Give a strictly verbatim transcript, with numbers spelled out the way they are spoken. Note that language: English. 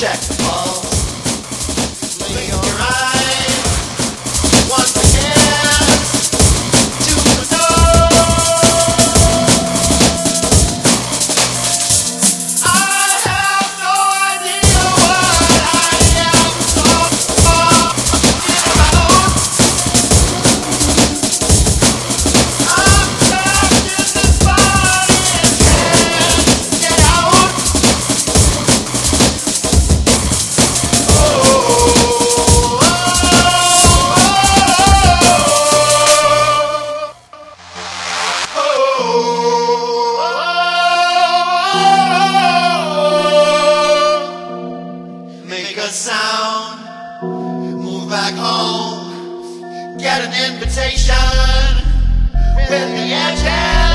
check the pulse. Blink your eyes once again to the door. I have no idea what I am talking about. I'm trapped in this body and can't get out. Make a sound, move back home, get an invitation with the edge.